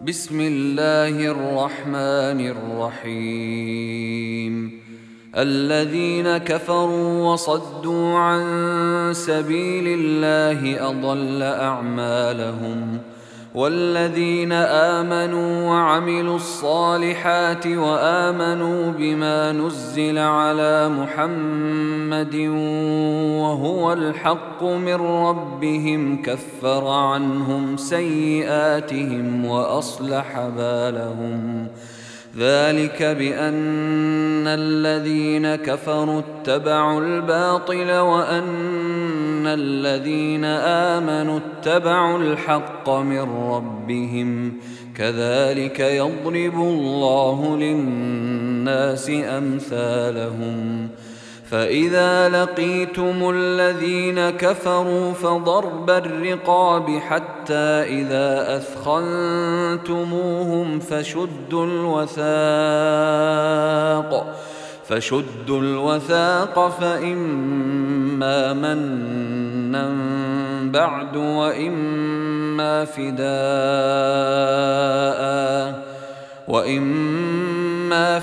بسم الله الرحمن الرحيم. الذين كفروا وصدوا عن سبيل الله أضل أعمالهم، والذين آمنوا وعملوا الصالحات وآمنوا بما نزل على محمد وهو الحق من ربهم كفر عنهم سيئاتهم وأصلح بالهم. ذلك بأن الذين كفروا اتبعوا الباطل وأن الذين آمنوا اتبعوا الحق من ربهم، كذلك يضرب الله للناس أمثالهم. فإذا لقيتم الذين كفروا فضرب الرقاب حتى إذا أثخنتموهم فشدوا الوثاق فإما منا بعد وإما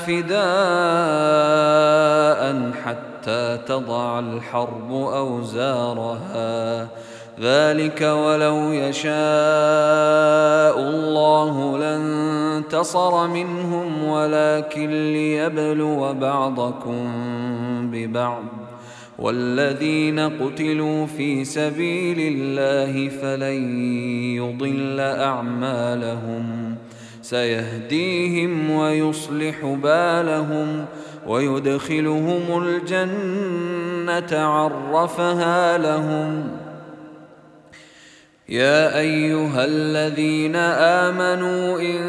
فداء حتى تضع الحرب أوزارها. ذلك ولو يشاء الله لانتصر منهم ولكن ليبلو بعضكم ببعض. والذين قتلوا في سبيل الله فلن يضل أعمالهم، سيهديهم ويصلح بالهم ويدخلهم الجنة عرفها لهم. يا أيها الذين آمنوا إن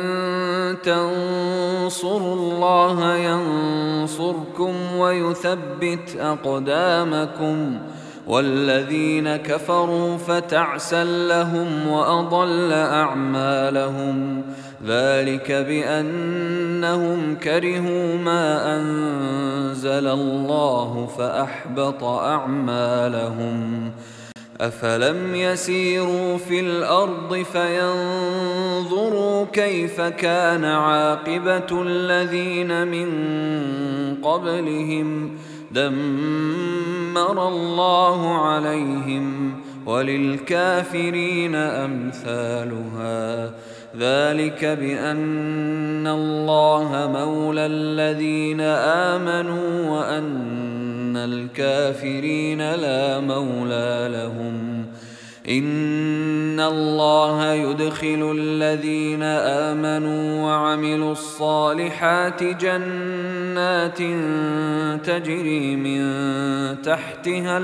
تنصروا الله ينصركم ويثبت أقدامكم. والذين كفروا فتعسا لهم وأضل أعمالهم. ذلك بأنهم كرهوا ما أنزل الله فأحبط أعمالهم. أفلم يسيروا في الأرض فينظروا كيف كان عاقبة الذين من قبلهم، دمر الله عليهم وللكافرين أمثالها. ذلك بأن الله مولى الذين آمنوا وأن الكافرين لا مولى لهم. إن الله يدخل الذين آمنوا وعملوا الصالحات جنات تجري من تحتها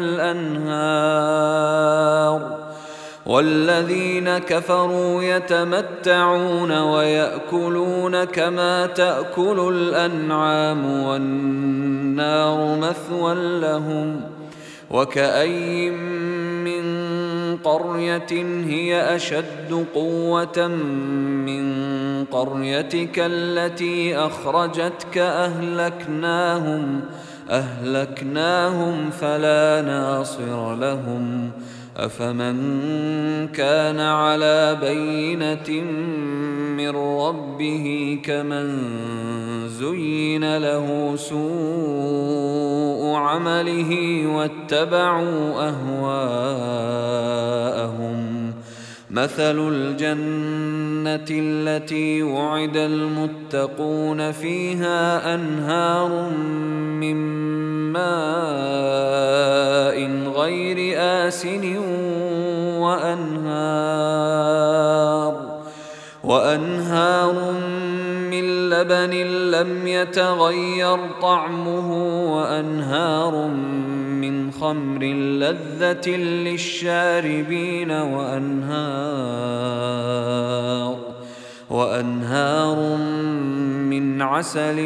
الأنهار، والذين كفروا يتمتعون ويأكلون كما تأكل الأنعام والنار مثوى لهم. وكأين من قرية هي أشد قوة من قريتك التي أخرجتك أهلكناهم فلا ناصر لهم. أفمن كان على بينة من ربه كمن زين له سوء عمله واتبعوا أهواءهم. مثل الجنة التي وعد المتقون فيها أنهار من ماء غير آسن وأنهار من لبن لم يتغير طعمه وأنهار من خمر لذة للشاربين وأنهار من عسل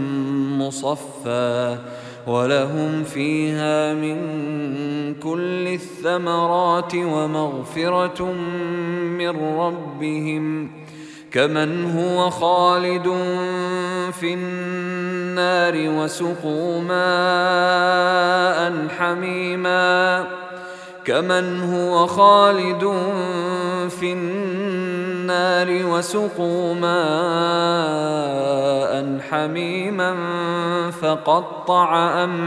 مصفى ولهم فيها من كل الثمرات ومغفرة من ربهم كمن هو خالد في النار وسقوا ماء حميما كمن هو خالد في النار النار وسقوا ماء حميما فقطع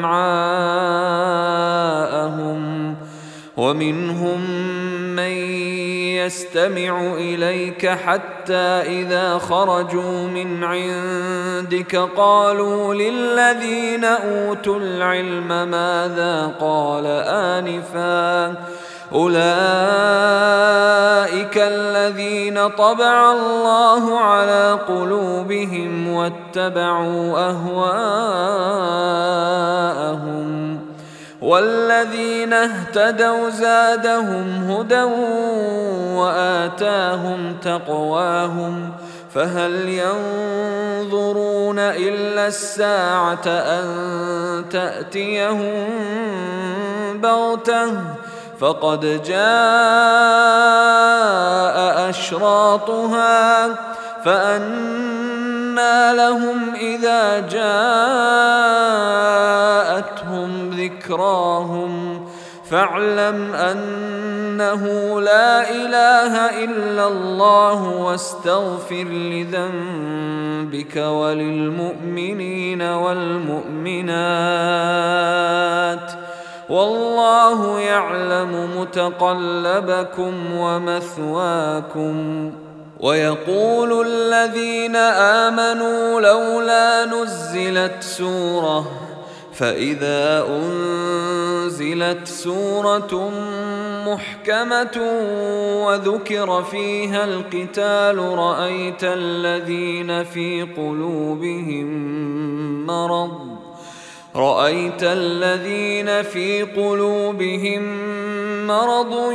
أمعاءهم ومنهم من يستمع إليك حتى إذا خرجوا من عندك قالوا للذين أوتوا العلم ماذا قال آنفا أولئك الذين طبع الله على قلوبهم واتبعوا أهواءهم والذين اهتدوا زادهم هدى وآتاهم تقواهم فهل ينظرون إلا الساعة أن تأتيهم بغتة فقد جاء أشراطها فأنى لهم إذا جاءتهم ذكراهم فاعلم أنه لا إله إلا الله واستغفر لذنبك وللمؤمنين والمؤمنات والله يعلم متقلبكم ومثواكم. ويقول الذين آمنوا لولا نزلت سورة فإذا أنزلت سورة محكمة وذكر فيها القتال رأيت الذين في قلوبهم مرض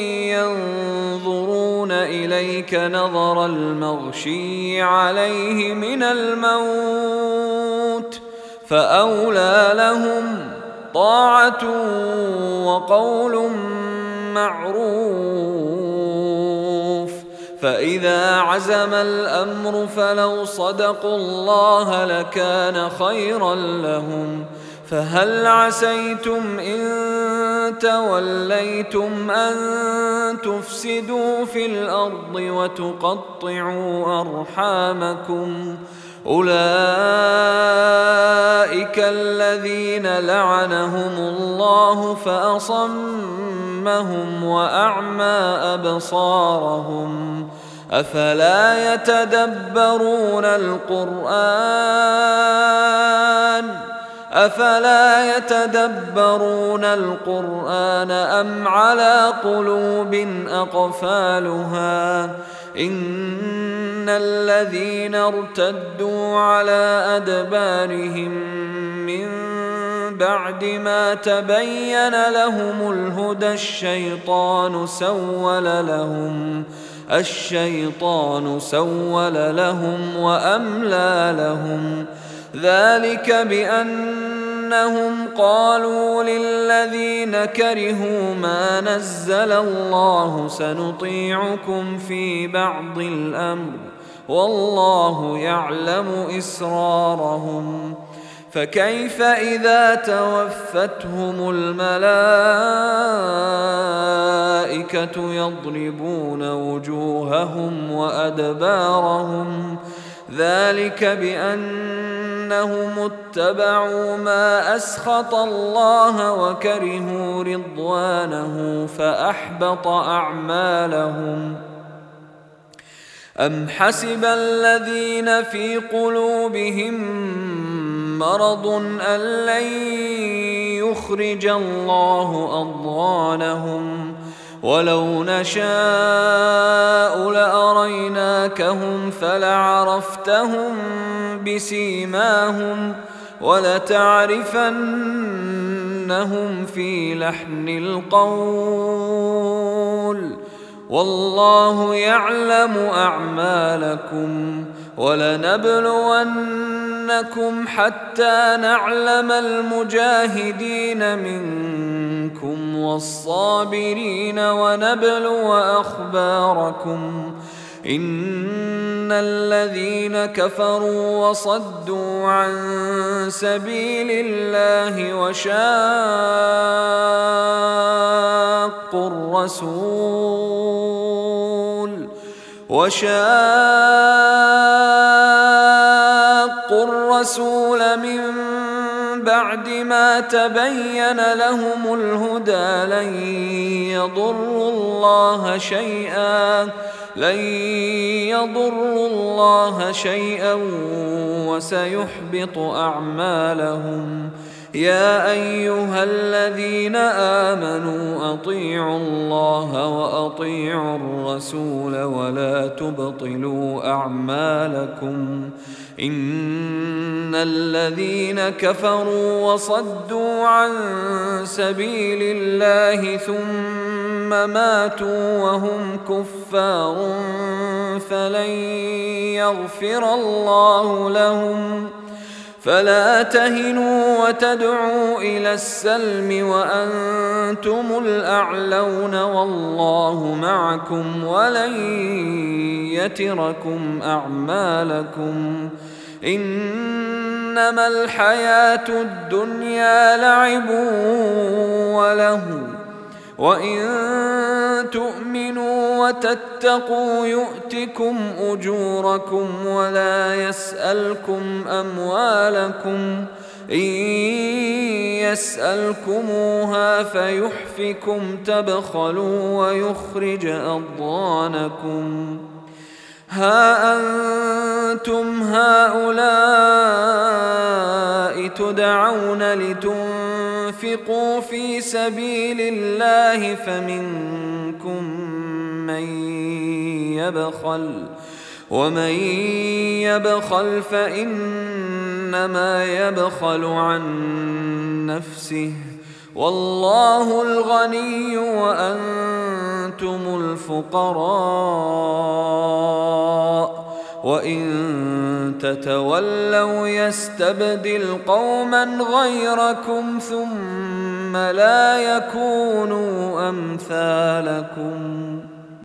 ينظرون إليك نظر المغشي عليه من الموت فأولى لهم طاعة وقول معروف فإذا عزم الأمر فلو صدقوا الله لكان خيرا لهم فهل عسيتم إن توليتم أن تفسدوا في الأرض وتقطعوا أرحامكم أولئك الذين لعنهم الله فأصمهم وأعمى أبصارهم أفلا يتدبرون القرآن أم على قلوب أقفالها إن الذين ارتدوا على أدبارهم من بعد ما تبين لهم الهدى الشيطان سول لهم وأملى لهم ذلك بأنهم قالوا للذين كرهوا ما نزل الله سنطيعكم في بعض الأمر والله يعلم إسرارهم فكيف إذا توفتهم الملائكة يضربون وجوههم وأدبارهم ذلك بأنهم اتبعوا ما أسخط الله وكرهوا رضوانه فأحبط أعمالهم أم حسب الذين في قلوبهم مرض أن لن يخرج الله أضغانهم ولو نشاء لأريناكهم فلعرفتهم بسيماهم ولتعرفنهم في لحن القول والله يعلم أعمالكم ولنبلونكم حتى نعلم المجاهدين منكم والصابرين ونبلو أخباركم إن الذين كفروا وصدوا عن سبيل الله وشاقوا الرسول وشاقوا الرسول من بعد ما تبين لهم الهدى لن يضروا الله شيئا وسيحبط أعمالهم. يا أيها الذين آمنوا أطيعوا الله وأطيعوا الرسول ولا تبطلوا أعمالكم. إن الذين كفروا وصدوا عن سبيل الله ثم ماتوا وهم كفار فلن يغفر الله لهم. فلا تهنوا وتدعوا إلى السلم وأنتم الأعلون والله معكم ولن يتركم أعمالكم. إنما الحياة الدنيا لعب ولهو وإن تؤمنوا وتتقوا يؤتكم أجوركم ولا يسألكم أموالكم. إن يسألكموها فيحفكم تبخلوا ويخرج أضغانكم. ها أنتم هؤلاء تدعون لتنفقوا في سبيل الله فمنكم من يبخل ومن يبخل فإنما يبخل عن نفسه والله الغني وأنتم الفقراء. وإن تتولوا يستبدل قوما غيركم ثم لا يكونوا أمثالكم.